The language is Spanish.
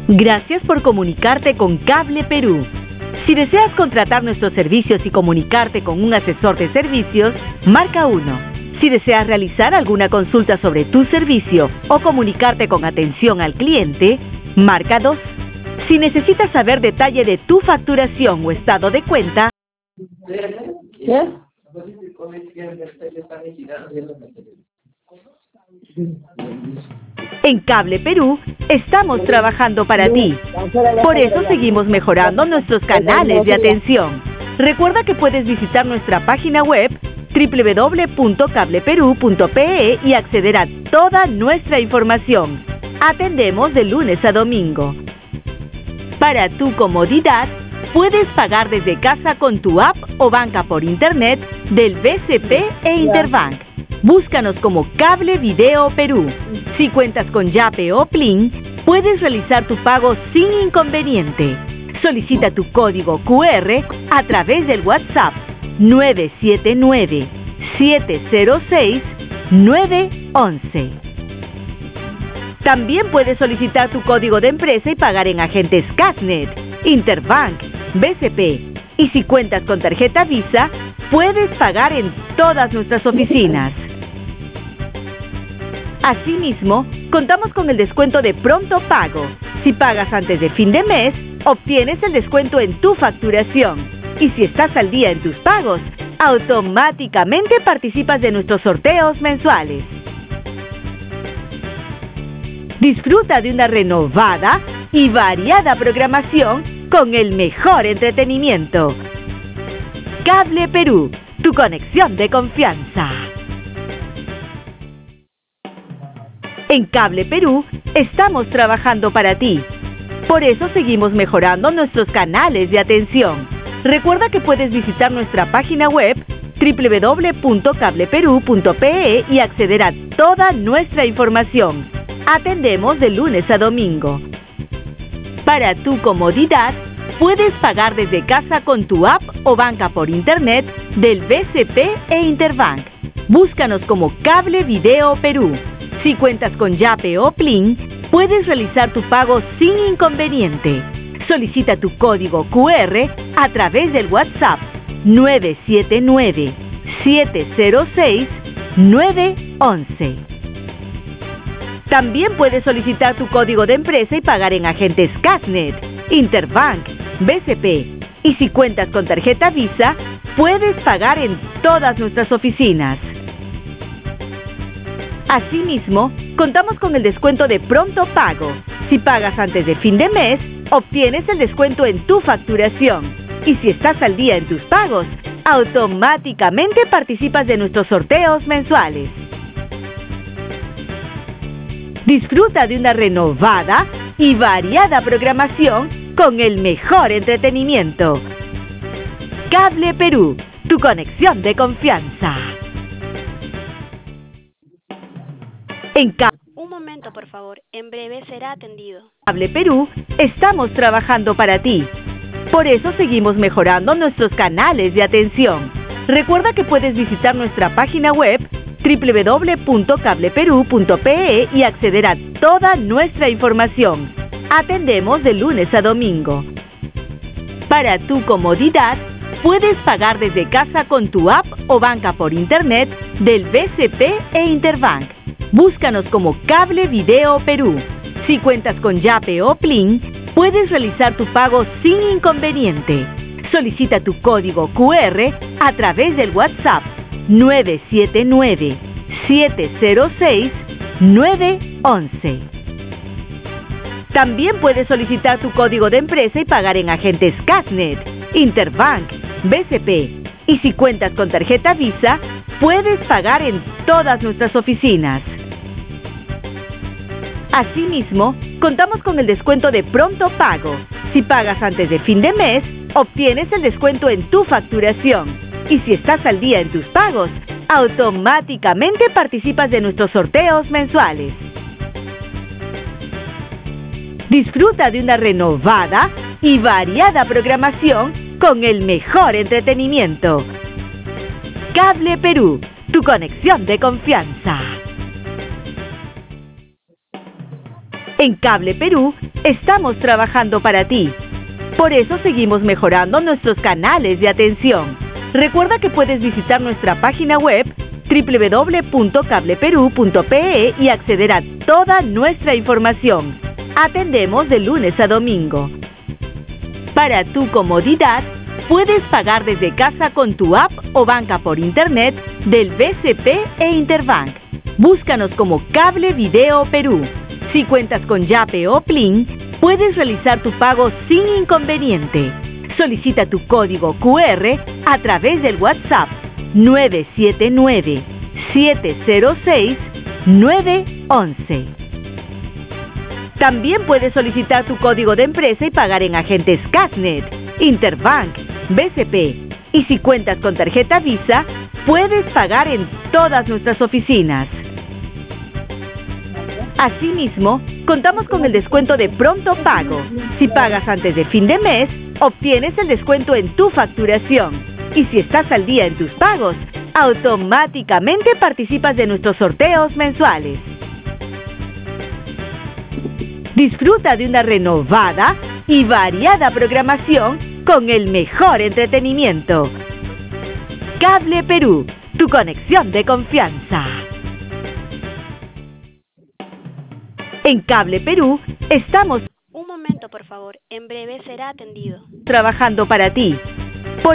Gracias por comunicarte con Cable Perú. Si deseas contratar nuestros servicios y comunicarte con un asesor de servicios, marca 1. Si deseas realizar alguna consulta sobre tu servicio o comunicarte con atención al cliente, marca 2. Si necesitas saber detalle de tu facturación o estado de cuenta, ¿Qué? en Cable Perú estamos trabajando para ti. Por eso seguimos mejorando nuestros canales de atención. Recuerda que puedes visitar nuestra página web www.cableperú.pe y acceder a toda nuestra información. Atendemos de lunes a domingo. Para tu comodidad, puedes pagar desde casa con tu app o banca por internet del BCP e Interbank. Búscanos como Cable Video Perú. Si cuentas con Yape o Plin, puedes realizar tu pago sin inconveniente. Solicita tu código QR a través del WhatsApp 979-706-911. También puedes solicitar tu código de empresa y pagar en agentes Casnet, Interbank, BCP. Y si cuentas con tarjeta Visa, puedes pagar en todas nuestras oficinas. Asimismo, contamos con el descuento de pronto pago. Si pagas antes de fin de mes, obtienes el descuento en tu facturación. Y si estás al día en tus pagos, automáticamente participas de nuestros sorteos mensuales. Disfruta de una renovada y variada programación con el mejor entretenimiento. Cable Perú, tu conexión de confianza. En Cable Perú estamos trabajando para ti. Por eso seguimos mejorando nuestros canales de atención. Recuerda que puedes visitar nuestra página web www.cableperú.pe y acceder a toda nuestra información. Atendemos de lunes a domingo. Para tu comodidad, puedes pagar desde casa con tu app o banca por internet del BCP e Interbank. Búscanos como Cable Video Perú. Si cuentas con Yape o Plin, puedes realizar tu pago sin inconveniente. Solicita tu código QR a través del WhatsApp 979-706-911. También puedes solicitar tu código de empresa y pagar en agentes Casnet, Interbank, BCP. Y si cuentas con tarjeta Visa, puedes pagar en todas nuestras oficinas. Asimismo, contamos con el descuento de pronto pago. Si pagas antes de fin de mes, obtienes el descuento en tu facturación. Y si estás al día en tus pagos, automáticamente participas de nuestros sorteos mensuales. Disfruta de una renovada y variada programación con el mejor entretenimiento. Cable Perú, tu conexión de confianza. Un momento, por favor. En breve será atendido. Cable Perú estamos trabajando para ti. Por eso seguimos mejorando nuestros canales de atención. Recuerda que puedes visitar nuestra página web www.cableperú.pe y acceder a toda nuestra información. Atendemos de lunes a domingo. Para tu comodidad, puedes pagar desde casa con tu app o banca por internet del BCP e Interbank. Búscanos como Cable Video Perú. Si cuentas con Yape o Plin, puedes realizar tu pago sin inconveniente. Solicita tu código QR a través del WhatsApp 979-706-911. También puedes solicitar tu código de empresa y pagar en agentes Casnet, Interbank, BCP. Y si cuentas con tarjeta Visa, puedes pagar en todas nuestras oficinas. Asimismo, contamos con el descuento de pronto pago. Si pagas antes de fin de mes, obtienes el descuento en tu facturación. Y si estás al día en tus pagos, automáticamente participas de nuestros sorteos mensuales. Disfruta de una renovada y variada programación con el mejor entretenimiento. Cable Perú, tu conexión de confianza. En Cable Perú estamos trabajando para ti. Por eso seguimos mejorando nuestros canales de atención. Recuerda que puedes visitar nuestra página web www.cableperú.pe y acceder a toda nuestra información. Atendemos de lunes a domingo. Para tu comodidad, puedes pagar desde casa con tu app o banca por internet del BCP e Interbank. Búscanos como Cable Video Perú. Si cuentas con Yape o Plin, puedes realizar tu pago sin inconveniente. Solicita tu código QR a través del WhatsApp 979-706-911. También puedes solicitar tu código de empresa y pagar en agentes Casnet, Interbank, BCP. Y si cuentas con tarjeta Visa, puedes pagar en todas nuestras oficinas. Asimismo, contamos con el descuento de pronto pago. Si pagas antes de fin de mes, obtienes el descuento en tu facturación. Y si estás al día en tus pagos, automáticamente participas de nuestros sorteos mensuales. Disfruta de una renovada y variada programación con el mejor entretenimiento. Cable Perú, tu conexión de confianza. En Cable Perú estamos Un momento, por favor. En breve será atendido. trabajando para ti.